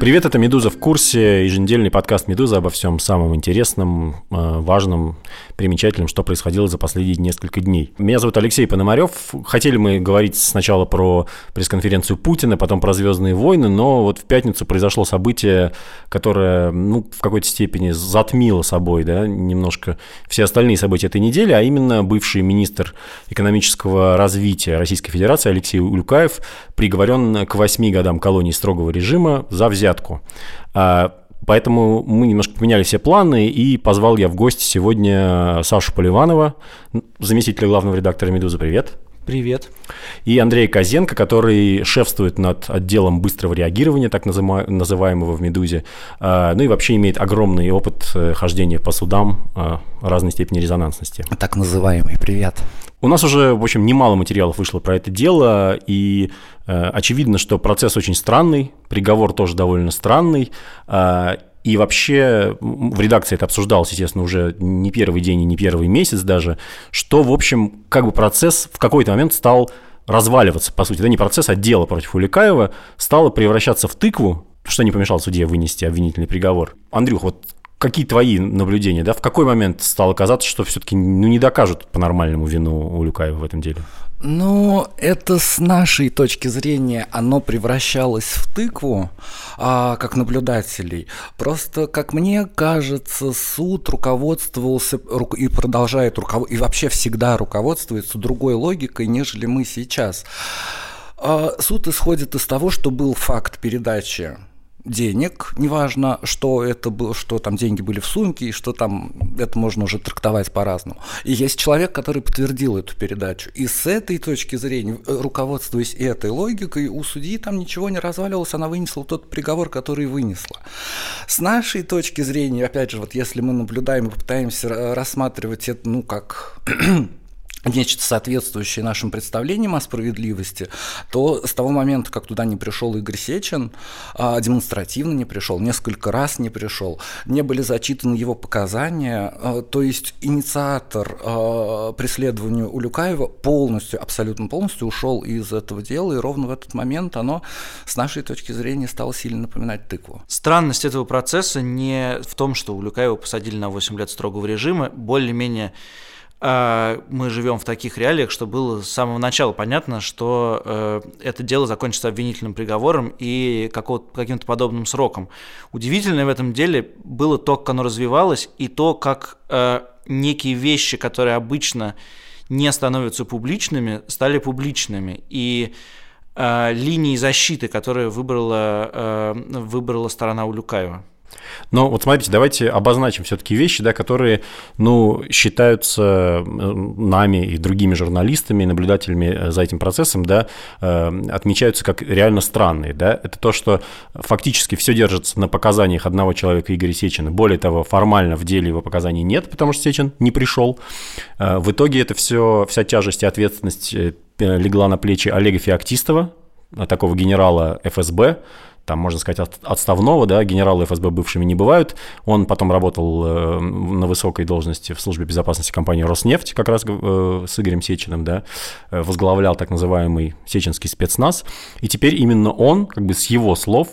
Привет, это «Медуза в курсе», еженедельный подкаст «Медуза» обо всем самом интересном, важном, примечательном, что происходило за последние несколько дней. Меня зовут Алексей Пономарев. Хотели мы говорить сначала про пресс-конференцию Путина, потом про «Звездные войны», но вот в пятницу произошло событие, которое, в какой-то степени затмило собой, немножко все остальные события этой недели, а именно бывший министр экономического развития Российской Федерации Алексей Улюкаев приговорен к 8 годам колонии строгого режима за взятку. Поэтому мы немножко поменяли все планы, и позвал я в гости сегодня Сашу Поливанова, заместителя главного редактора «Медузы». Привет. Привет. И Андрея Козенко, который шефствует над отделом быстрого реагирования, так называемого в «Медузе», и вообще имеет огромный опыт хождения по судам разной степени резонансности. Так называемый. Привет. У нас уже, в общем, немало материалов вышло про это дело, и очевидно, что процесс очень странный, приговор тоже довольно странный, и вообще в редакции это обсуждалось, естественно, уже не первый день и не первый месяц даже, что, в общем, процесс в какой-то момент стал разваливаться, по сути. Это не процесс, а дело против Улюкаева стало превращаться в тыкву, что не помешало судье вынести обвинительный приговор. Андрюх, вот какие твои наблюдения, в какой момент стало казаться, что все-таки не докажут по-нормальному вину Улюкаева в этом деле? Это с нашей точки зрения оно превращалось в тыкву, как наблюдателей. Просто, как мне кажется, суд руководствовался и продолжает и вообще всегда руководствуется другой логикой, нежели мы сейчас. Суд исходит из того, что был факт передачи денег, неважно, что это было, что там деньги были в сумке, и что там, это можно уже трактовать по-разному. И есть человек, который подтвердил эту передачу. И с этой точки зрения, руководствуясь этой логикой, у судьи там ничего не разваливалось, она вынесла тот приговор, который вынесла. С нашей точки зрения, опять же, вот если мы наблюдаем и попытаемся рассматривать это, как нечто соответствующее нашим представлениям о справедливости, то с того момента, как туда не пришел Игорь Сечин, демонстративно не пришел, несколько раз не пришел, не были зачитаны его показания, то есть инициатор преследования Улюкаева абсолютно полностью ушел из этого дела, и ровно в этот момент оно, с нашей точки зрения, стало сильно напоминать тыкву. Странность этого процесса не в том, что Улюкаева посадили на 8 лет строгого режима, более-менее мы живем в таких реалиях, что было с самого начала понятно, что это дело закончится обвинительным приговором и каким-то подобным сроком. Удивительное в этом деле было то, как оно развивалось, и то, как некие вещи, которые обычно не становятся публичными, стали публичными. И линии защиты, которые выбрала сторона Улюкаева. Но вот смотрите, давайте обозначим все-таки вещи, которые, считаются нами и другими журналистами, наблюдателями за этим процессом, отмечаются как реально странные. Это то, что фактически все держится на показаниях одного человека, Игоря Сечина. Более того, формально в деле его показаний нет, потому что Сечин не пришел. В итоге это вся тяжесть и ответственность легла на плечи Олега Феоктистова, такого генерала ФСБ, там, можно сказать, отставного, генералы ФСБ бывшими не бывают. Он потом работал на высокой должности в службе безопасности компании «Роснефть», как раз с Игорем Сечиным, возглавлял так называемый сечинский спецназ. И теперь именно он, с его слов,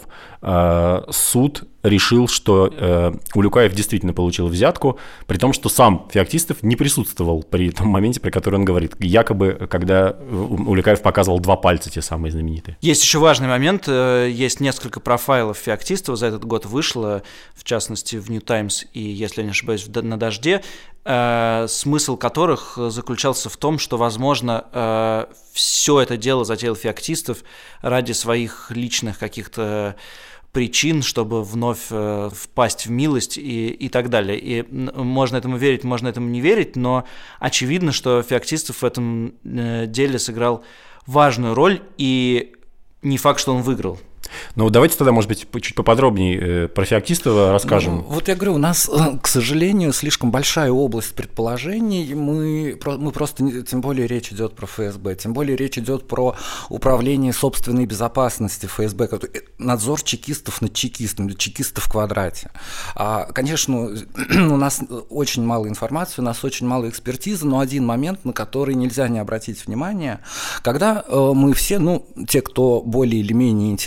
суд решил, что Улюкаев действительно получил взятку, при том, что сам Феоктистов не присутствовал при том моменте, про который он говорит, якобы, когда Улюкаев показывал 2 пальца, те самые знаменитые. Есть еще важный момент, есть несколько профайлов Феоктистова за этот год вышло, в частности, в New Times и, если я не ошибаюсь, на «Дожде», смысл которых заключался в том, что, возможно, все это дело затеял Феоктистов ради своих личных каких-то причин, чтобы вновь впасть в милость и так далее. И можно этому верить, можно этому не верить, но очевидно, что Феоктистов в этом деле сыграл важную роль, и не факт, что он выиграл. Давайте тогда, может быть, чуть поподробнее про Феоктистова расскажем. Я говорю, у нас, к сожалению, слишком большая область предположений. Мы просто, тем более речь идет про ФСБ, тем более речь идет про управление собственной безопасности ФСБ, надзор чекистов над чекистами, чекистов в квадрате. Конечно, у нас очень мало информации, у нас очень мало экспертизы, но один момент, на который нельзя не обратить внимание, когда мы все, те, кто более или менее интересуется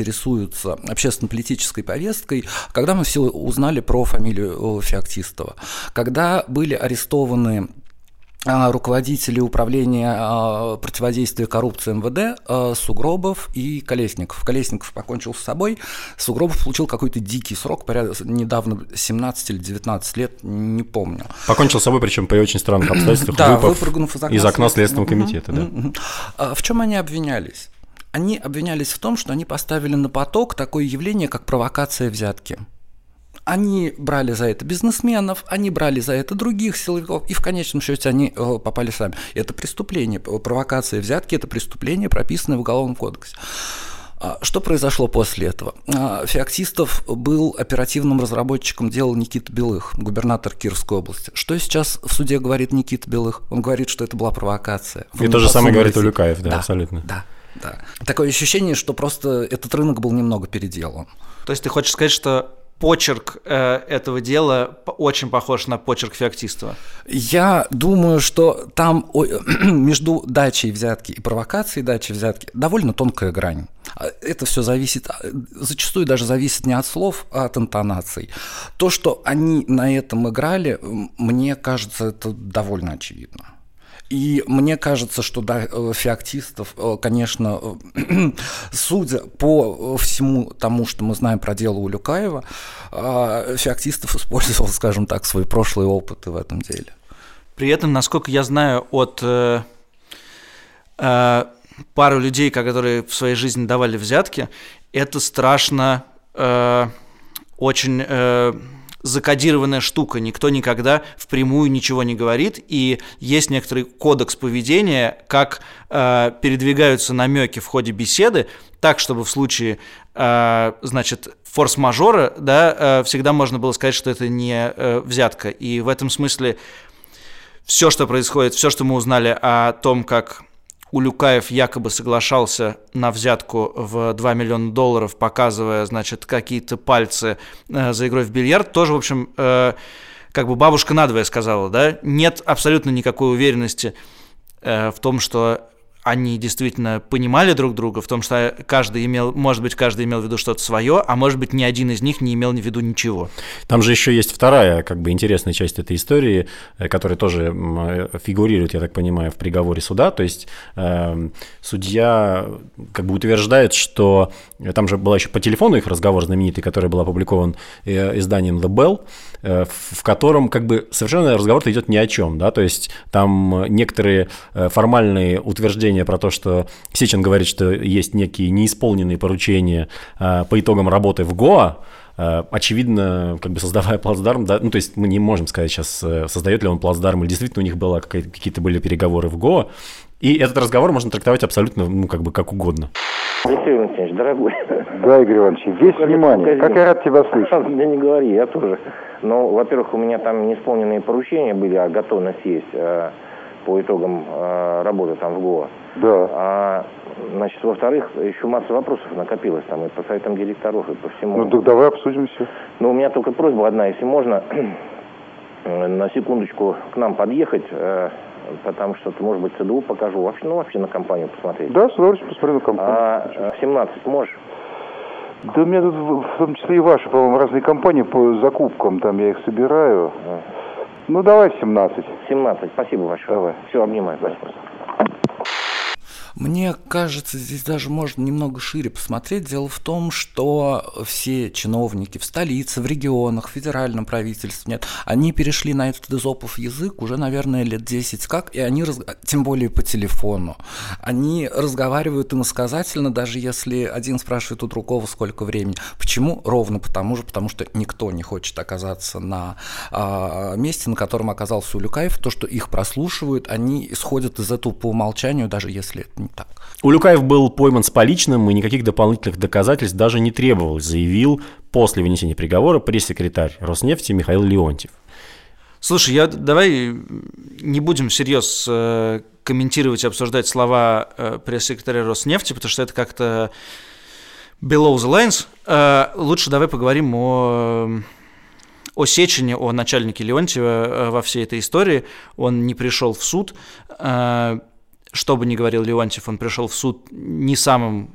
интересуются общественно-политической повесткой, когда мы все узнали про фамилию Феоктистова, когда были арестованы руководители управления противодействия коррупции МВД Сугробов и Колесников. Колесников покончил с собой, Сугробов получил какой-то дикий срок, недавно 17 или 19 лет, не помню. Покончил с собой, причем при очень странных обстоятельствах, выпрыгнув из окна Следственного комитета. В чем они обвинялись? Они обвинялись в том, что они поставили на поток такое явление, как провокация взятки. Они брали за это бизнесменов, они брали за это других силовиков, и в конечном счете они попали сами. Это преступление, провокация взятки – это преступление, прописанное в Уголовном кодексе. Что произошло после этого? Феоктистов был оперативным разработчиком дела Никиты Белых, губернатор Кировской области. Что сейчас в суде говорит Никита Белых? Он говорит, что это была провокация. И то же самое говорит Улюкаев, да, абсолютно. Да. Такое ощущение, что просто этот рынок был немного переделан. То есть ты хочешь сказать, что почерк этого дела очень похож на почерк Феоктистова? Я думаю, что там между дачей взятки и провокацией дачи взятки довольно тонкая грань. Это все зависит, зачастую даже зависит не от слов, а от интонаций. То, что они на этом играли, мне кажется, это довольно очевидно. И мне кажется, что да, Феоктистов, конечно, судя по всему тому, что мы знаем про дело Улюкаева, Феоктистов использовал, скажем так, свой прошлый опыт в этом деле. При этом, насколько я знаю от пары людей, которые в своей жизни давали взятки, это страшно очень... закодированная штука, никто никогда впрямую ничего не говорит, и есть некоторый кодекс поведения, как передвигаются намеки в ходе беседы, так, чтобы в случае, значит, форс-мажора, да, всегда можно было сказать, что это не взятка. И в этом смысле все, что происходит, все, что мы узнали о том, как Улюкаев якобы соглашался на взятку в $2 миллиона, показывая, значит, какие-то пальцы за игрой в бильярд, тоже, в общем, как бы бабушка надвое сказала, да, нет абсолютно никакой уверенности в том, что они действительно понимали друг друга, в том, что каждый имел, может быть, каждый имел в виду что-то свое, а может быть, ни один из них не имел в виду ничего. Там же еще есть вторая, как бы, интересная часть этой истории, которая тоже фигурирует, я так понимаю, в приговоре суда. То есть судья как бы утверждает, что там же была еще по телефону их разговор знаменитый, который был опубликован изданием The Bell, в котором как бы совершенно разговор-то идет ни о чем, да, то есть там некоторые формальные утверждения про то, что Сечин говорит, что есть некие неисполненные поручения по итогам работы в ГОА, очевидно, как бы создавая плацдарм, да, ну, то есть мы не можем сказать сейчас, создает ли он плацдарм, или действительно у них было какие-то были переговоры в ГОА, и этот разговор можно трактовать абсолютно, ну, как бы как угодно. Алексей Валентинович, дорогой. Да, Игорь Иванович, весь внимание. Как я рад тебя слышать. Да не говори, я тоже. Но, во-первых, у меня там неисполненные поручения были, а готовность есть по итогам работы там в ГОА. Да. Значит, во-вторых, еще масса вопросов накопилось там и по советам директоров, и по всему. Ну, так давай обсудим все. Ну, у меня только просьба одна, если можно, на секундочку к нам подъехать, потому что, может быть, ЦДУ покажу, вообще на компанию посмотреть. Да, с удовольствием посмотрю на компанию. В 17 можешь? Да у меня тут в том числе и ваши, по-моему, разные компании по закупкам, там я их собираю. Ну, давай в 17. 17, спасибо большое. Давай. Все, обнимаю, спасибо. Мне кажется, здесь даже можно немного шире посмотреть. Дело в том, что все чиновники в столице, в регионах, в федеральном правительстве, нет, они перешли на этот эзопов язык уже, наверное, лет 10 как, и они, тем более по телефону, они разговаривают иносказательно, даже если один спрашивает у другого, сколько времени. Почему? Ровно потому что никто не хочет оказаться на месте, на котором оказался Улюкаев. То, что их прослушивают, они исходят из этого по умолчанию, даже если это не так. Улюкаев был пойман с поличным, и никаких дополнительных доказательств даже не требовалось, заявил после вынесения приговора пресс-секретарь Роснефти Михаил Леонтьев. Слушай, давай не будем всерьез комментировать и обсуждать слова пресс-секретаря Роснефти, потому что это как-то below the lines. Лучше давай поговорим о Сечине, о начальнике Леонтьева во всей этой истории. Он не пришел в суд. Что бы ни говорил Леонтьев, он пришел в суд не самым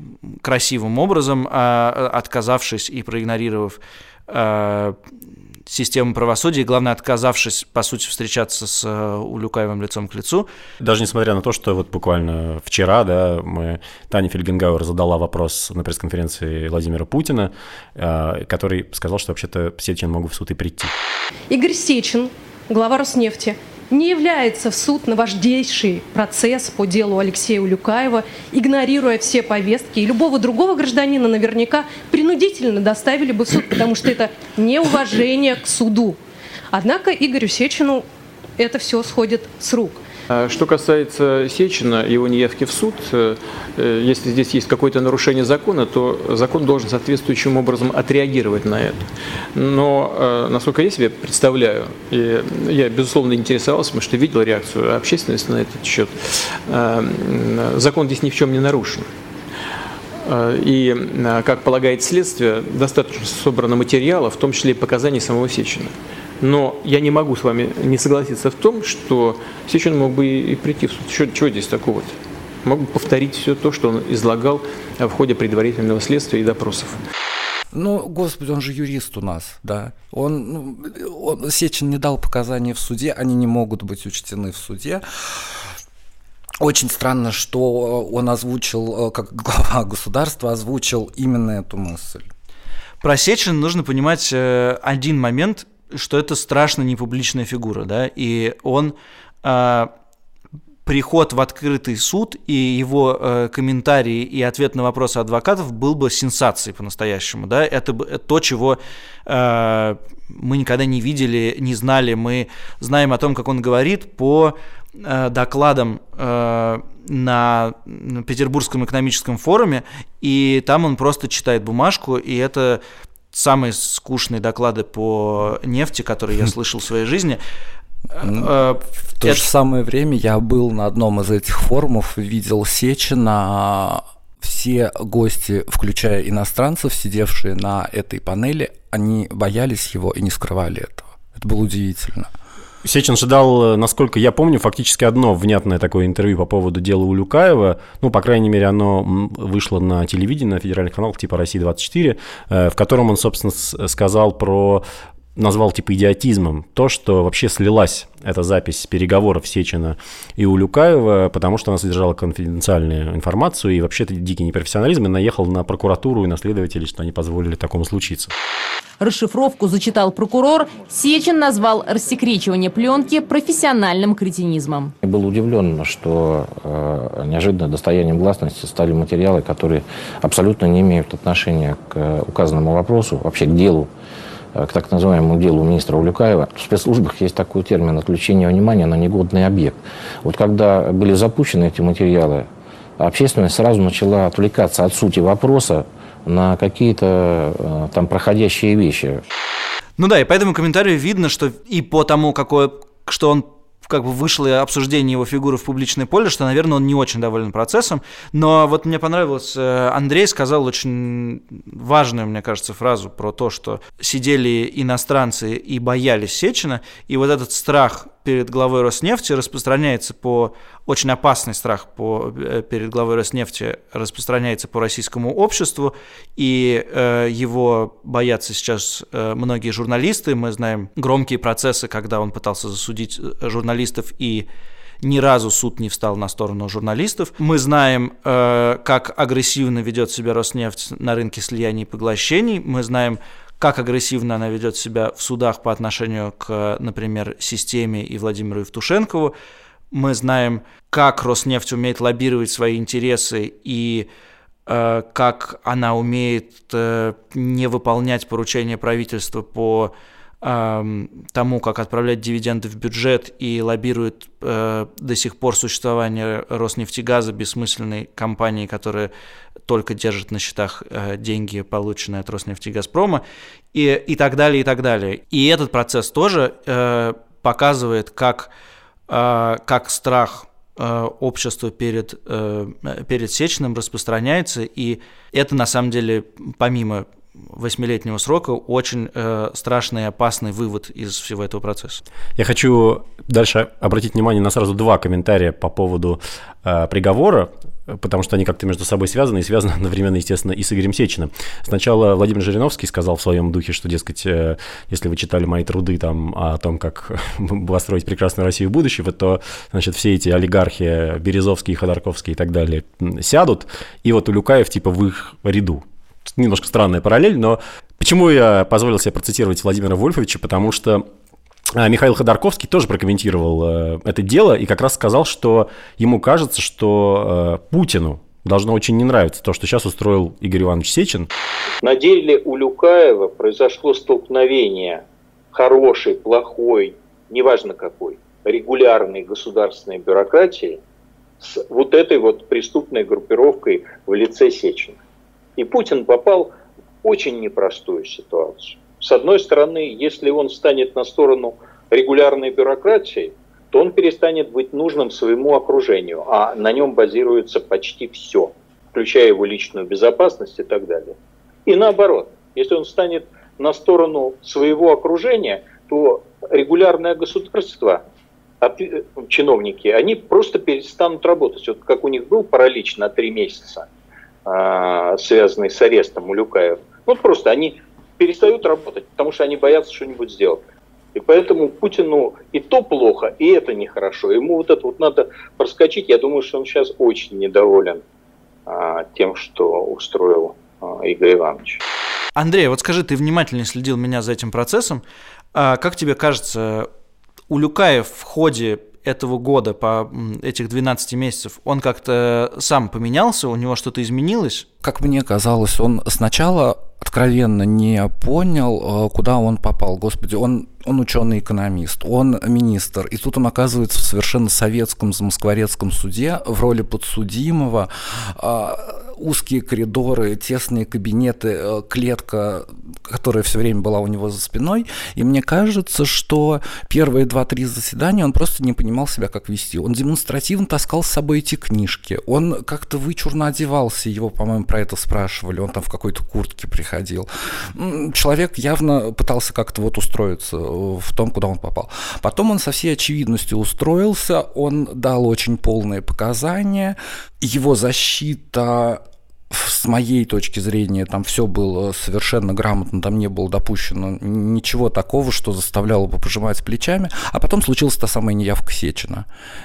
красивым образом, отказавшись и проигнорировав систему правосудия, и, главное, отказавшись, по сути, встречаться с Улюкаевым лицом к лицу. Даже несмотря на то, что вот буквально вчера, да, Таня Фельгенгауэр задала вопрос на пресс-конференции Владимира Путина, который сказал, что вообще-то Сечин мог в суд и прийти. Игорь Сечин, глава Роснефти, не является в суд на важнейший процесс по делу Алексея Улюкаева, игнорируя все повестки, и любого другого гражданина наверняка принудительно доставили бы в суд, потому что это неуважение к суду. Однако Игорю Сечину это все сходит с рук. Что касается Сечина, его неявки в суд, если здесь есть какое-то нарушение закона, то закон должен соответствующим образом отреагировать на это. Но, насколько я себе представляю, и я, безусловно, интересовался, потому что видел реакцию общественности на этот счет, закон здесь ни в чем не нарушен. И, как полагает следствие, достаточно собрано материала, в том числе и показаний самого Сечина. Но я не могу с вами не согласиться в том, что Сечин мог бы и прийти в суд. Чего здесь такого-то? Мог бы повторить все то, что он излагал в ходе предварительного следствия и допросов. Ну, господи, он же юрист у нас, да. Сечин не дал показания в суде, они не могут быть учтены в суде. Очень странно, что он озвучил, как глава государства, озвучил именно эту мысль. Про Сечина нужно понимать один момент, что это страшно непубличная фигура, да, и он, приход в открытый суд и его комментарии и ответ на вопросы адвокатов был бы сенсацией по-настоящему, да, это то, чего мы никогда не видели, не знали, мы знаем о том, как он говорит по докладам на Петербургском экономическом форуме, и там он просто читает бумажку, и это самые скучные доклады по нефти, которые я слышал в своей жизни. В то же самое время я был на одном из этих форумов, видел Сечина. Все гости, включая иностранцев, сидевшие на этой панели, они боялись его и не скрывали этого. Это было удивительно. Сечин же дал, насколько я помню, фактически одно внятное такое интервью по поводу дела Улюкаева. Ну, по крайней мере, оно вышло на телевидении, на федеральных каналах типа «Россия-24», в котором он, собственно, назвал типа идиотизмом то, что вообще слилась эта запись переговоров Сечина и Улюкаева, потому что она содержала конфиденциальную информацию, и вообще это дикий непрофессионализм, и наехал на прокуратуру и на следователей, что они позволили такому случиться. Расшифровку зачитал прокурор. Сечин назвал рассекречивание пленки профессиональным кретинизмом. Я был удивлен, что неожиданно достоянием гласности стали материалы, которые абсолютно не имеют отношения к указанному вопросу, вообще к делу, к так называемому делу министра Улюкаева. В спецслужбах есть такой термин «отвлечение внимания на негодный объект». Вот когда были запущены эти материалы, общественность сразу начала отвлекаться от сути вопроса на какие-то там проходящие вещи. Ну да, и по этому комментарию видно, что и по тому, что он как бы вышло обсуждение его фигуры в публичное поле, что, наверное, он не очень доволен процессом. Но вот мне понравилось, Андрей сказал очень важную, мне кажется, фразу про то, что сидели иностранцы и боялись Сечина, и вот этот страх перед главой Роснефти распространяется очень опасный страх перед главой Роснефти распространяется по российскому обществу, и его боятся сейчас многие журналисты. Мы знаем громкие процессы, когда он пытался засудить журналистов, и ни разу суд не встал на сторону журналистов. Мы знаем, как агрессивно ведет себя Роснефть на рынке слияний и поглощений. Мы знаем, как агрессивно она ведет себя в судах по отношению к, например, системе и Владимиру Евтушенкову. Мы знаем, как Роснефть умеет лоббировать свои интересы и как она умеет не выполнять поручения правительства по тому, как отправлять дивиденды в бюджет, и лоббирует до сих пор существование Роснефтегаза, бессмысленной компании, которая только держит на счетах деньги, полученные от Роснефтегазпрома, и так далее, и так далее. И этот процесс тоже показывает, как страх общества перед Сечиным распространяется, и это на самом деле помимо 8-летнего срока очень страшный и опасный вывод из всего этого процесса. Я хочу дальше обратить внимание на сразу два комментария по поводу приговора, потому что они как-то между собой связаны, и связаны одновременно, естественно, и с Игорем Сечиным. Сначала Владимир Жириновский сказал в своем духе, что, дескать, если вы читали мои труды там, о том, как построить прекрасную Россию будущего, то, значит, все эти олигархи, Березовские, Ходорковские и так далее, сядут, и вот Улюкаев типа в их ряду. Немножко странная параллель, но почему я позволил себе процитировать Владимира Вольфовича, потому что Михаил Ходорковский тоже прокомментировал это дело и как раз сказал, что ему кажется, что Путину должно очень не нравиться то, что сейчас устроил Игорь Иванович Сечин. На деле Улюкаева произошло столкновение хорошей, плохой, неважно какой, регулярной государственной бюрократии с вот этой вот преступной группировкой в лице Сечина. И Путин попал в очень непростую ситуацию. С одной стороны, если он встанет на сторону регулярной бюрократии, то он перестанет быть нужным своему окружению, а на нем базируется почти все, включая его личную безопасность и так далее. И наоборот, если он встанет на сторону своего окружения, то регулярное государство, чиновники, они просто перестанут работать. Вот как у них был паралич на 3 месяца, связанный с арестом Улюкаева. Вот просто они перестают работать, потому что они боятся что-нибудь сделать. И поэтому Путину и то плохо, и это нехорошо. Ему вот это вот надо проскочить. Я думаю, что он сейчас очень недоволен тем, что устроил Игорь Иванович. Андрей, вот скажи, ты внимательно следил меня за этим процессом. Как тебе кажется, Улюкаев в ходе этого года, по этих 12 месяцев, он как-то сам поменялся, у него что-то изменилось? Как мне казалось, он сначала откровенно не понял, куда он попал. Господи, он ученый-экономист, он министр, и тут он оказывается в совершенно советском замоскворецком суде в роли подсудимого. Узкие коридоры, тесные кабинеты, клетка, которая все время была у него за спиной. И мне кажется, что первые 2-3 заседания он просто не понимал себя, как вести. Он демонстративно таскал с собой эти книжки. Он как-то вычурно одевался, его, по-моему, про это спрашивали. Он там в какой-то куртке приходил. Человек явно пытался как-то вот устроиться в том, куда он попал. Потом он со всей очевидностью устроился, он дал очень полные показания. Его защита, с моей точки зрения, там все было совершенно грамотно, там не было допущено ничего такого, что заставляло бы пожимать плечами. А потом случилась та самая неявка Сечина.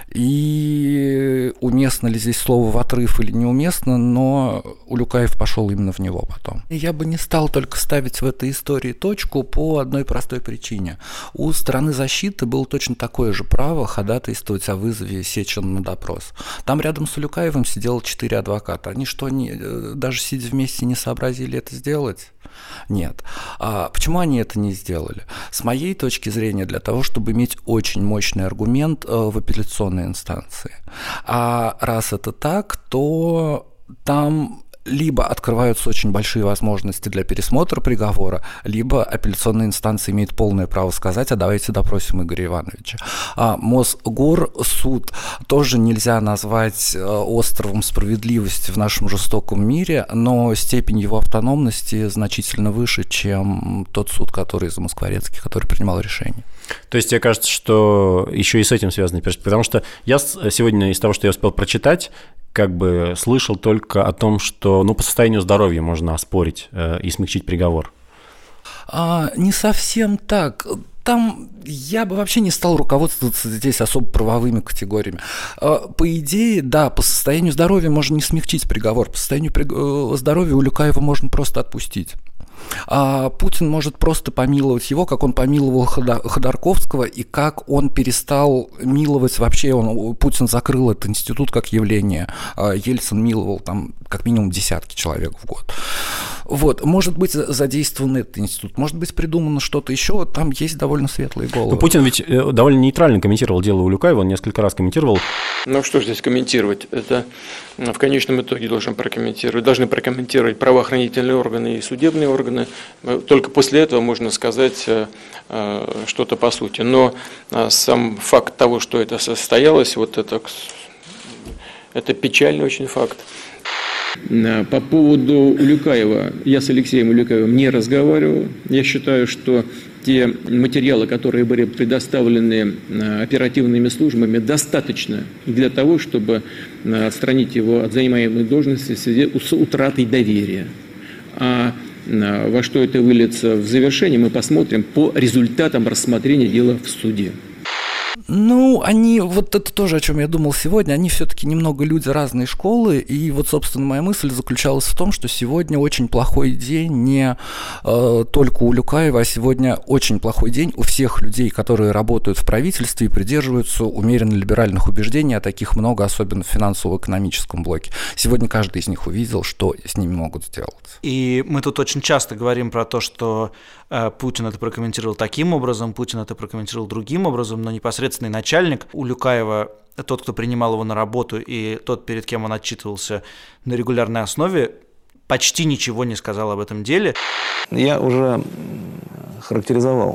И уместно ли здесь слово «в отрыв» или неуместно, но Улюкаев пошел именно в него потом. И я бы не стал только ставить в этой истории точку по одной простой причине. У стороны защиты было точно такое же право ходатайствовать о вызове Сечина на допрос. Там рядом с Улюкаевым сидело 4 адвоката. Они что, даже сидя вместе, не сообразили это сделать? Нет. А почему они это не сделали? С моей точки зрения, для того, чтобы иметь очень мощный аргумент в апелляционной инстанции. А раз это так, то там либо открываются очень большие возможности для пересмотра приговора, либо апелляционная инстанция имеет полное право сказать: а давайте допросим Игоря Ивановича. А Мосгорсуд тоже нельзя назвать островом справедливости в нашем жестоком мире, но степень его автономности значительно выше, чем тот суд, который замоскворецкий, который принимал решение. То есть, тебе кажется, что еще и с этим связаны перспективы? Потому что я сегодня из того, что я успел прочитать, как бы слышал только о том, что по состоянию здоровья можно оспорить и смягчить приговор. Не совсем так. Там я бы вообще не стал руководствоваться здесь особо правовыми категориями. По идее, да, по состоянию здоровья можно не смягчить приговор, по состоянию здоровья Улюкаева можно просто отпустить. А Путин может просто помиловать его, как он помиловал Ходорковского, и как он перестал миловать вообще. Путин закрыл этот институт как явление. Ельцин миловал там как минимум десятки человек в год. Вот, может быть задействован этот институт, может быть придумано что-то еще, там есть довольно светлые головы. Но Путин ведь довольно нейтрально комментировал дело Улюкаева, он несколько раз комментировал. Ну что здесь комментировать? Это в конечном итоге должны прокомментировать правоохранительные органы и судебные органы. Только после этого можно сказать что-то по сути. Но сам факт того, что это состоялось, это печальный очень факт. По поводу Улюкаева, я с Алексеем Улюкаевым не разговаривал. Я считаю, что те материалы, которые были предоставлены оперативными службами, достаточно для того, чтобы отстранить его от занимаемой должности в связи с утратой доверия. А во что это выльется в завершении, мы посмотрим по результатам рассмотрения дела в суде. Ну, они, вот это тоже, о чем я думал сегодня, они все-таки немного люди разной школы, и вот, собственно, моя мысль заключалась в том, что сегодня очень плохой день не только у Улюкаева, а сегодня очень плохой день у всех людей, которые работают в правительстве и придерживаются умеренно либеральных убеждений, а таких много, особенно в финансово-экономическом блоке. Сегодня каждый из них увидел, что с ними могут сделать. И мы тут очень часто говорим про то, что Путин это прокомментировал таким образом, Путин это прокомментировал другим образом, но непосредственный начальник Улюкаева, тот, кто принимал его на работу, и тот, перед кем он отчитывался на регулярной основе, почти ничего не сказал об этом деле. Я уже характеризовал,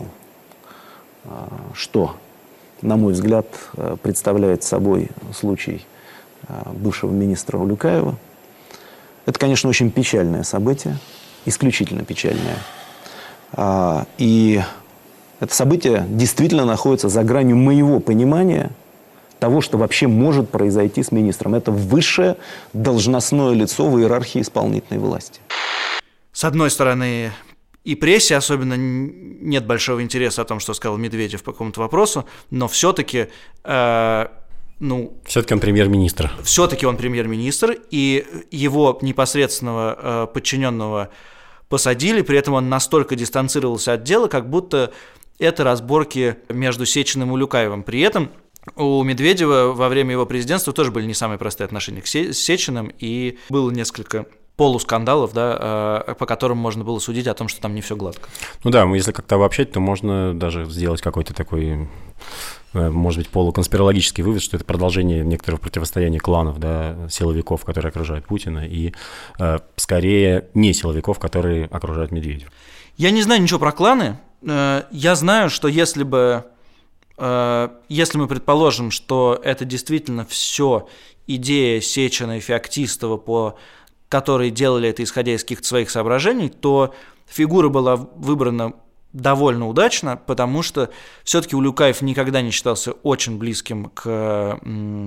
что, на мой взгляд, представляет собой случай бывшего министра Улюкаева. Это, конечно, очень печальное событие, исключительно печальное. И это событие действительно находится за гранью моего понимания того, что вообще может произойти с министром. Это высшее должностное лицо в иерархии исполнительной власти. С одной стороны, и прессе особенно нет большого интереса о том, что сказал Медведев по какому-то вопросу, но все-таки... Все-таки он премьер-министр. Все-таки он премьер-министр, и его непосредственного подчиненного посадили, при этом он настолько дистанцировался от дела, как будто это разборки между Сечиным и Улюкаевым. При этом у Медведева во время его президентства тоже были не самые простые отношения с Сечиным, и было несколько полускандалов, да, по которым можно было судить о том, что там не все гладко. Ну да, если как-то обобщать, то можно даже сделать какой-то такой, может быть, полуконспирологический вывод, что это продолжение некоторого противостояния кланов, да, силовиков, которые окружают Путина, и скорее не силовиков, которые окружают Медведева. Я не знаю ничего про кланы. Я знаю, что если мы предположим, что это действительно все идея Сечина и Феоктистова, которые делали это исходя из каких-то своих соображений, то фигура была выбрана довольно удачно, потому что все-таки Улюкаев никогда не считался очень близким к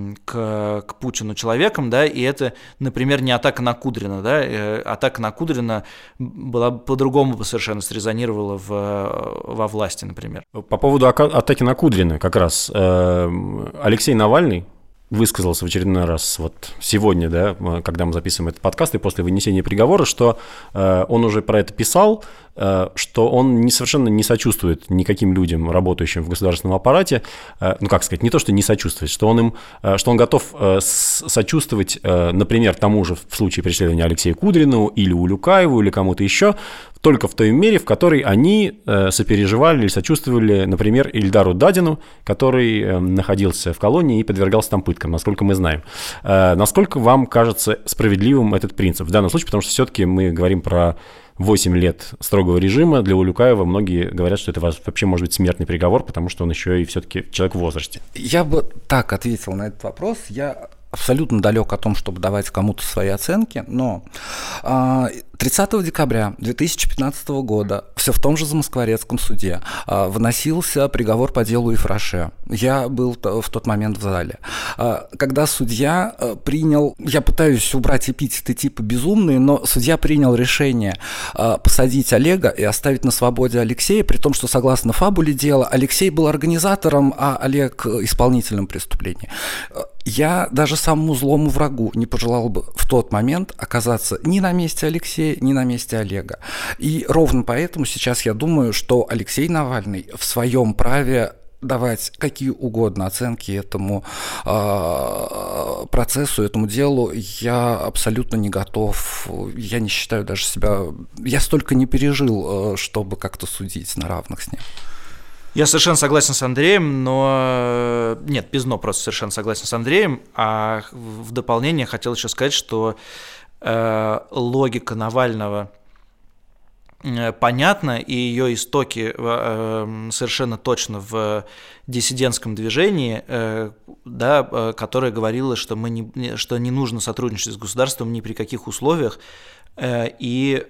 Путину человеком, да, и это, например, не атака на Кудрина, да, атака на Кудрина была по-другому совершенно срезонировала во власти, например. По поводу атаки на Кудрина как раз Алексей Навальный высказался в очередной раз вот сегодня, да, когда мы записываем этот подкаст, и после вынесения приговора, что он уже про это писал, что он совершенно не сочувствует никаким людям, работающим в государственном аппарате, ну, как сказать, не то, что не сочувствует, что он готов сочувствовать, например, тому же в случае преследования Алексею Кудрину или Улюкаеву или кому-то еще, только в той мере, в которой они сопереживали или сочувствовали, например, Ильдару Дадину, который находился в колонии и подвергался там пыткам, насколько мы знаем. Насколько вам кажется справедливым этот принцип в данном случае, потому что все-таки мы говорим про 8 лет строгого режима. Для Улюкаева многие говорят, что это вообще может быть смертный приговор, потому что он еще и все-таки человек в возрасте. Я бы так ответил на этот вопрос. Я абсолютно далек о том, чтобы давать кому-то свои оценки, но 30 декабря 2015 года все в том же Замоскворецком суде выносился приговор по делу Ифраше. Я был в тот момент в зале. Когда судья принял, я пытаюсь убрать эпитеты типа безумные, но судья принял решение посадить Олега и оставить на свободе Алексея, при том, что согласно фабуле дела Алексей был организатором, а Олег исполнителем преступления. Я даже самому злому врагу не пожелал бы в тот момент оказаться ни на месте Алексея, ни на месте Олега. И ровно поэтому сейчас я думаю, что Алексей Навальный в своем праве давать какие угодно оценки этому процессу, этому делу, я абсолютно не готов. Я не считаю даже себя... Я столько не пережил, чтобы как-то судить на равных с ним. Я совершенно согласен с Андреем, но... Нет, без «но», просто совершенно согласен с Андреем. А в дополнение хотел еще сказать, что логика Навального понятна, и ее истоки совершенно точно в диссидентском движении, да, которое говорило, что не нужно сотрудничать с государством ни при каких условиях, и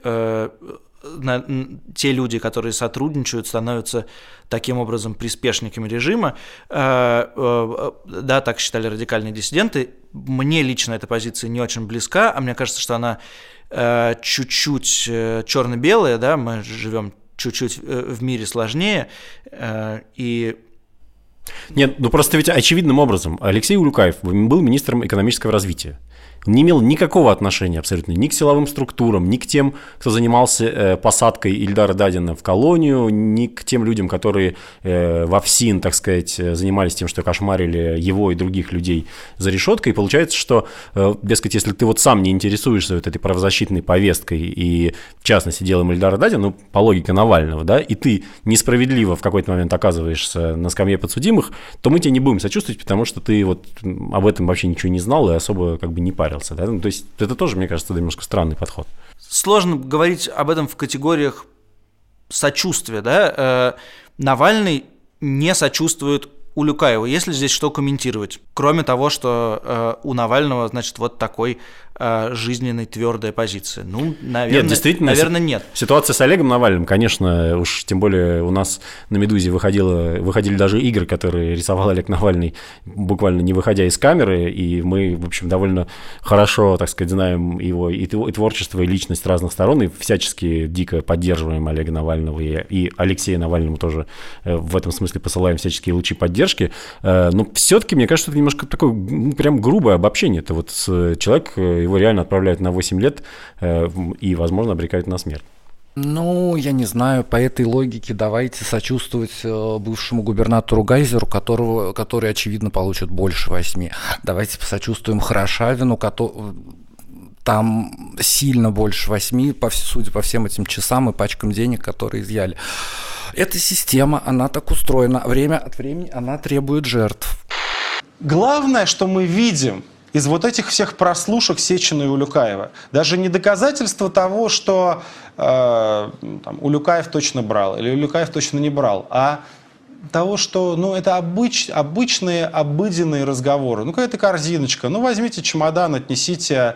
те люди, которые сотрудничают, становятся таким образом приспешниками режима, да, так считали радикальные диссиденты. Мне лично эта позиция не очень близка, а мне кажется, что она чуть-чуть черно-белая, да, мы живем чуть-чуть в мире сложнее, и... Нет, ну просто ведь очевидным образом Алексей Улюкаев был министром экономического развития. Он не имел никакого отношения абсолютно ни к силовым структурам, ни к тем, кто занимался посадкой Ильдара Дадина в колонию, ни к тем людям, которые во ФСИН, так сказать, занимались тем, что кошмарили его и других людей за решеткой. И получается, что, дескать, если ты вот сам не интересуешься вот этой правозащитной повесткой и, в частности, делом Ильдара Дадина, ну, по логике Навального, да, и ты несправедливо в какой-то момент оказываешься на скамье подсудимых, то мы тебе не будем сочувствовать, потому что ты вот об этом вообще ничего не знал и особо как бы не парился. Да? Ну, то есть это тоже, мне кажется, немножко странный подход. Сложно говорить об этом в категориях сочувствия. Да? Навальный не сочувствует Улюкаеву. Есть ли здесь что комментировать? Кроме того, что у Навального, значит, вот такой жизненной твердая позиция. Ну, наверное, нет, действительно, наверное, нет. Ситуация с Олегом Навальным, конечно, уж тем более у нас на «Медузе» выходили даже игры, которые рисовал Олег Навальный, буквально не выходя из камеры, и мы, в общем, довольно хорошо, так сказать, знаем его и творчество, и личность с разных сторон, и всячески дико поддерживаем Олега Навального, и Алексея Навальному тоже в этом смысле посылаем всяческие лучи поддержки. Но все-таки, мне кажется, это немножко такое прям грубое обобщение. Это вот человек, его реально отправляют на 8 лет и, возможно, обрекают на смерть. Ну, я не знаю, по этой логике давайте сочувствовать бывшему губернатору Гайзеру, который, очевидно, получит больше 8. Давайте посочувствуем Хорошавину, там сильно больше 8, судя по всем этим часам и пачкам денег, которые изъяли. Эта система, она так устроена. Время от времени она требует жертв. Главное, что мы видим из вот этих всех прослушек Сечина и Улюкаева, даже не доказательство того, что там, Улюкаев точно брал или Улюкаев точно не брал, а того, что это обычные, обыденные разговоры. Ну, какая-то корзиночка, возьмите чемодан, отнесите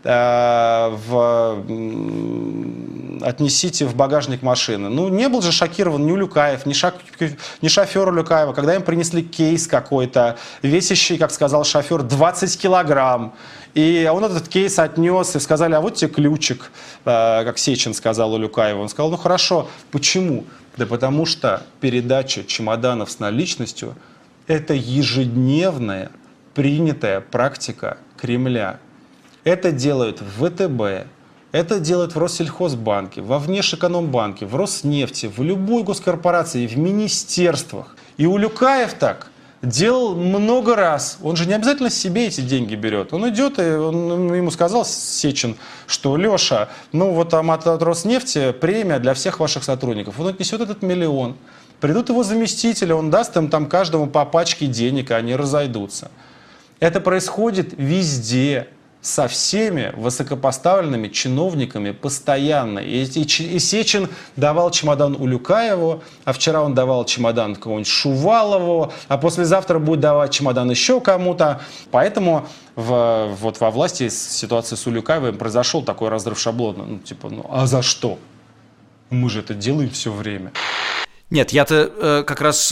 в багажник машины. Не был же шокирован ни Улюкаев, ни шофер Улюкаева, когда им принесли кейс какой-то, весящий, как сказал шофер, 20 килограмм. И он этот кейс отнес, и сказали, а вот тебе ключик, как Сечин сказал Улюкаеву. Он сказал, хорошо. Почему? Да потому что передача чемоданов с наличностью – это ежедневная принятая практика Кремля. Это делают в ВТБ, это делают в Россельхозбанке, во Внешэкономбанке, в Роснефти, в любой госкорпорации, в министерствах. И Улюкаев так делал много раз. Он же не обязательно себе эти деньги берет. Он идет, и ему сказал Сечин, что Леша, там от Роснефти премия для всех ваших сотрудников. Он отнесет этот 1 миллион. Придут его заместители, он даст им там каждому по пачке денег, и они разойдутся. Это происходит везде. Со всеми высокопоставленными чиновниками постоянно. И Сечин давал чемодан Улюкаеву, а вчера он давал чемодан какому-нибудь Шувалову, а послезавтра будет давать чемодан еще кому-то. Поэтому во власти ситуация с Улюкаевым произошел такой разрыв шаблона. А за что? Мы же это делаем все время. Нет, я-то как раз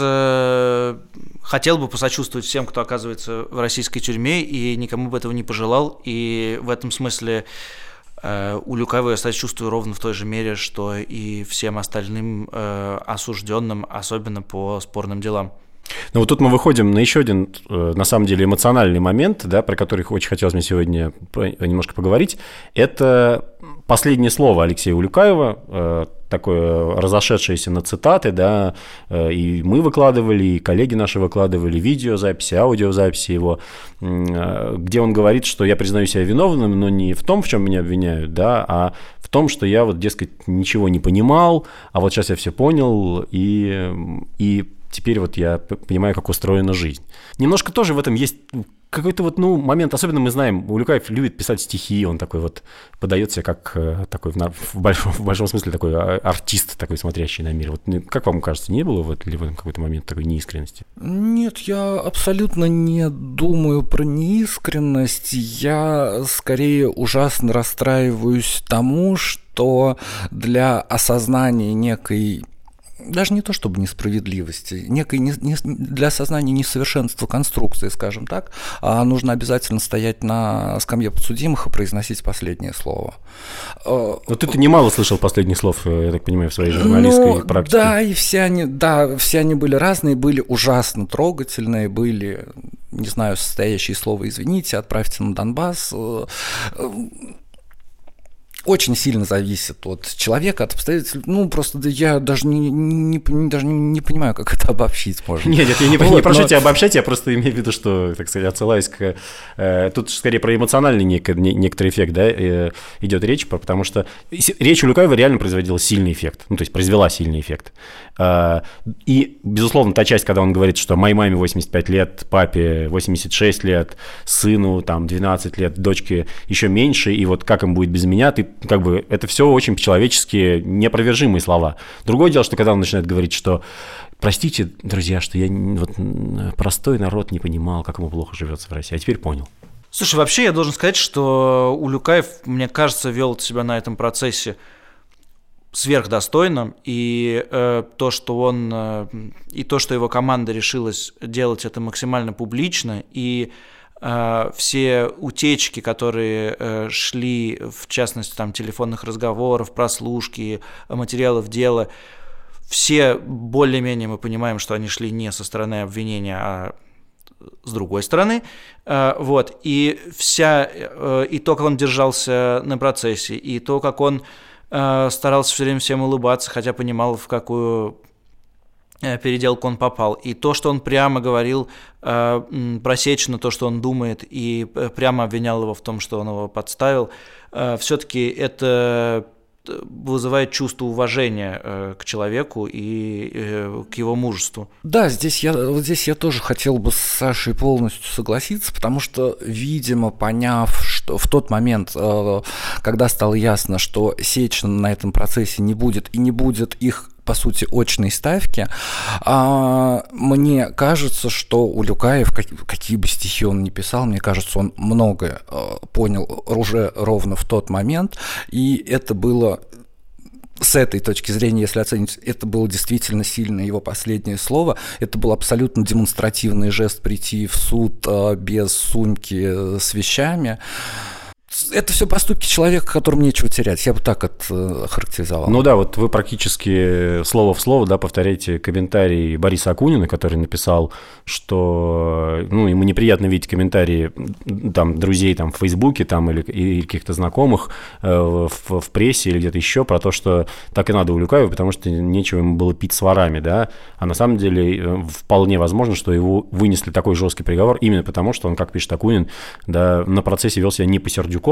хотел бы посочувствовать всем, кто оказывается в российской тюрьме, и никому бы этого не пожелал. И в этом смысле Улюкаеву я сочувствую ровно в той же мере, что и всем остальным осужденным, особенно по спорным делам. Вот тут мы выходим на еще один, на самом деле, эмоциональный момент, да, про который очень хотелось мне сегодня немножко поговорить. Это последнее слово Алексея Улюкаева, такое разошедшееся на цитаты, да, и мы выкладывали, и коллеги наши выкладывали видеозаписи, аудиозаписи его, где он говорит, что я признаю себя виновным, но не в том, в чем меня обвиняют, да, а в том, что я дескать, ничего не понимал, а вот сейчас я все понял, и теперь вот я понимаю, как устроена жизнь. Немножко тоже в этом есть какой-то вот, момент, особенно мы знаем, Улюкаев любит писать стихи, он такой вот подает себя как такой в большом смысле такой артист, такой смотрящий на мир. Вот как вам кажется, не было ли в этом какой-то момент такой неискренности? Нет, я абсолютно не думаю про неискренность, я скорее ужасно расстраиваюсь тому, что для осознания некой, даже не то чтобы несправедливости, для осознания несовершенства конструкции, скажем так, нужно обязательно стоять на скамье подсудимых и произносить последнее слово. Вот ты немало слышал последних слов, я так понимаю, в своей журналистской практике. Да, и все они были разные, были ужасно трогательные, были, не знаю, состоящие слова «извините», «отправьте на Донбасс». Очень сильно зависит от человека, от обстоятельств. Просто я даже не понимаю, как это обобщить можно. Нет, я не прошу тебя обобщать, я просто имею в виду, что, так сказать, отсылаюсь к... Тут скорее про эмоциональный некоторый эффект, да, идет речь, потому что речь Улюкаева реально производила сильный эффект, то есть произвела сильный эффект. И, безусловно, та часть, когда он говорит, что моей маме 85 лет, папе 86 лет, сыну там 12 лет, дочке еще меньше, и вот как им будет без меня, это все очень по-человечески неопровержимые слова. Другое дело, что когда он начинает говорить, что простите, друзья, что я простой народ не понимал, как ему плохо живется в России, а теперь понял. Слушай, вообще я должен сказать, что Улюкаев, мне кажется, вел себя на этом процессе сверхдостойно, и то, что его команда решилась делать это максимально публично, и все утечки, которые шли, в частности, там, телефонных разговоров, прослушки, материалов дела, все более-менее мы понимаем, что они шли не со стороны обвинения, а с другой стороны. И то, как он держался на процессе, и то, как он старался все время всем улыбаться, хотя понимал, в какую переделку он попал. И то, что он прямо говорил про Сечина, то, что он думает, и прямо обвинял его в том, что он его подставил, все-таки это вызывает чувство уважения к человеку и к его мужеству. Да, здесь я тоже хотел бы с Сашей полностью согласиться, потому что, видимо, поняв, что в тот момент, когда стало ясно, что Сечина на этом процессе не будет, и не будет их, по сути, очной ставки, мне кажется, что Улюкаев, какие бы стихи он ни писал, мне кажется, он многое понял уже ровно в тот момент, и это было, с этой точки зрения, если оценить, это было действительно сильное его последнее слово, это был абсолютно демонстративный жест прийти в суд без сумки с вещами. Это все поступки человека, которому нечего терять. Я бы так охарактеризовал. Ну да, вот вы практически слово в слово, да, повторяете комментарий Бориса Акунина, который написал, что ему неприятно видеть комментарии там, друзей там, в Фейсбуке там, или каких-то знакомых в прессе или где-то еще про то, что так и надо Улюкаеву, потому что нечего ему было пить с ворами, да. А на самом деле вполне возможно, что его вынесли такой жесткий приговор именно потому, что он, как пишет Акунин, да, на процессе вел себя не по-сердюковски,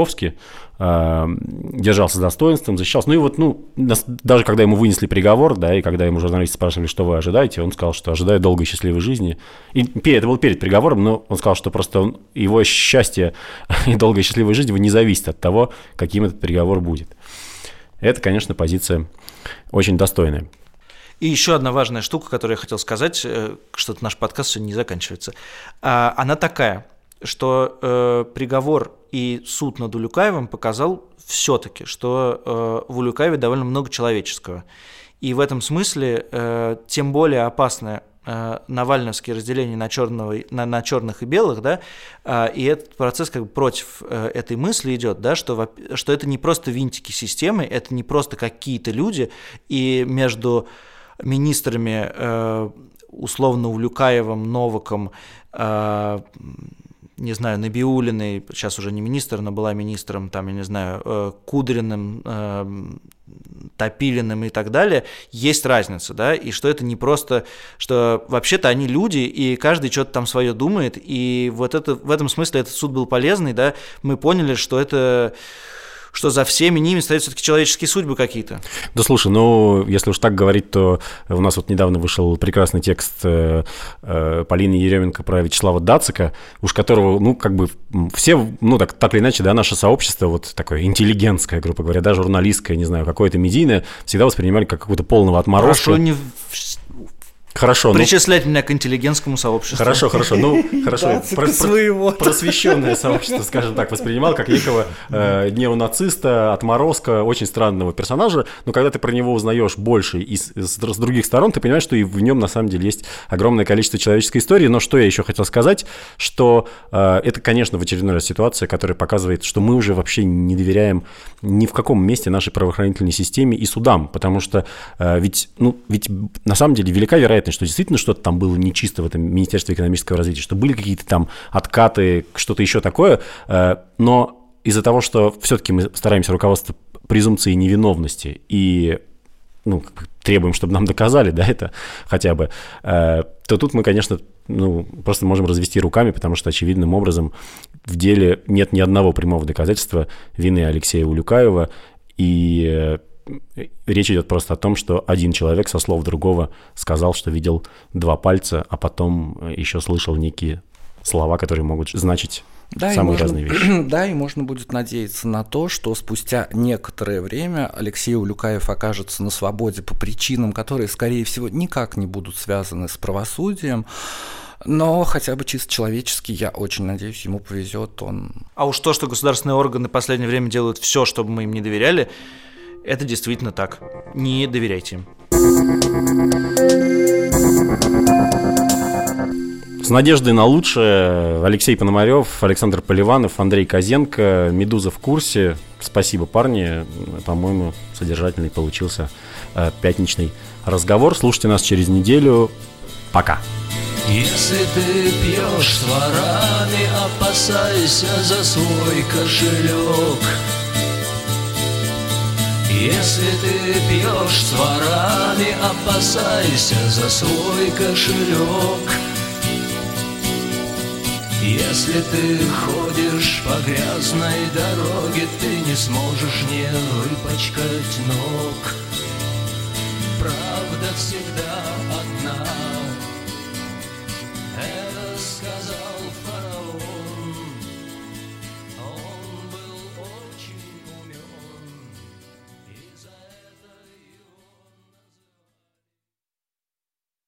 держался с достоинством, защищался. Даже когда ему вынесли приговор, да, и когда ему журналисты спрашивали, что вы ожидаете, он сказал, что ожидает долгой и счастливой жизни. И это было перед приговором, но он сказал, что просто его счастье и долгой и счастливой жизни не зависит от того, каким этот приговор будет. Это, конечно, позиция очень достойная. И еще одна важная штука, которую я хотел сказать, что-то наш подкаст сегодня не заканчивается. Она такая, что приговор и суд над Улюкаевым показал все-таки, что в Улюкаеве довольно много человеческого. И в этом смысле тем более опасное навальновские разделения на черных и белых, да, и этот процесс как бы против этой мысли идет, да, что это не просто винтики системы, это не просто какие-то люди, и между министрами условно Улюкаевым, Новаком, не знаю, Набиуллиной, сейчас уже не министр, но была министром, там, я не знаю, Кудриным, Топилиным и так далее, есть разница, да, и что это не просто, что вообще-то они люди, и каждый что-то там свое думает, и в этом смысле этот суд был полезный, да, мы поняли, что это что за всеми ними стоят все-таки человеческие судьбы какие-то. Да слушай, если уж так говорить, то у нас вот недавно вышел прекрасный текст Полины Еременко про Вячеслава Дацика, уж которого, все, так или иначе, да, наше сообщество, вот такое интеллигентское, грубо говоря, да, журналистское, не знаю, какое-то медийное, всегда воспринимали как какого-то полного отморозка. Хорошо, причислять меня к интеллигентскому сообществу. Хорошо. Просвещенное сообщество, скажем так, воспринимал как некого неонациста, отморозка, очень странного персонажа. Но когда ты про него узнаешь больше и с других сторон, ты понимаешь, что и в нем на самом деле есть огромное количество человеческой истории. Но что я еще хотел сказать, что это, конечно, в очередной раз ситуация, которая показывает, что мы уже вообще не доверяем ни в каком месте нашей правоохранительной системе и судам, потому что ведь на самом деле велика вероятность, что действительно что-то там было нечисто в этом Министерстве экономического развития, что были какие-то там откаты, что-то еще такое, но из-за того, что все-таки мы стараемся руководствоваться презумпцией невиновности и требуем, чтобы нам доказали, да, это хотя бы, то тут мы, конечно, просто можем развести руками, потому что очевидным образом в деле нет ни одного прямого доказательства вины Алексея Улюкаева, и речь идет просто о том, что один человек со слов другого сказал, что видел 2 пальца, а потом еще слышал некие слова, которые могут значить самые разные вещи. Да, и можно будет надеяться на то, что спустя некоторое время Алексей Улюкаев окажется на свободе по причинам, которые, скорее всего, никак не будут связаны с правосудием. Но хотя бы чисто человечески, я очень надеюсь, ему повезет. А уж то, что государственные органы в последнее время делают все, чтобы мы им не доверяли, это действительно так. Не доверяйте им. С надеждой на лучшее. Алексей Пономарев, Александр Поливанов, Андрей Козенко. «Медуза» в курсе. Спасибо, парни. По-моему, содержательный получился пятничный разговор. Слушайте нас через неделю. Пока. Если ты пьешь с ворами, опасайся за свой кошелек. Если ты пьешь с ворами, опасайся за свой кошелек. Если ты ходишь по грязной дороге, ты не сможешь не выпачкать ног. Правда всегда одна, это сказал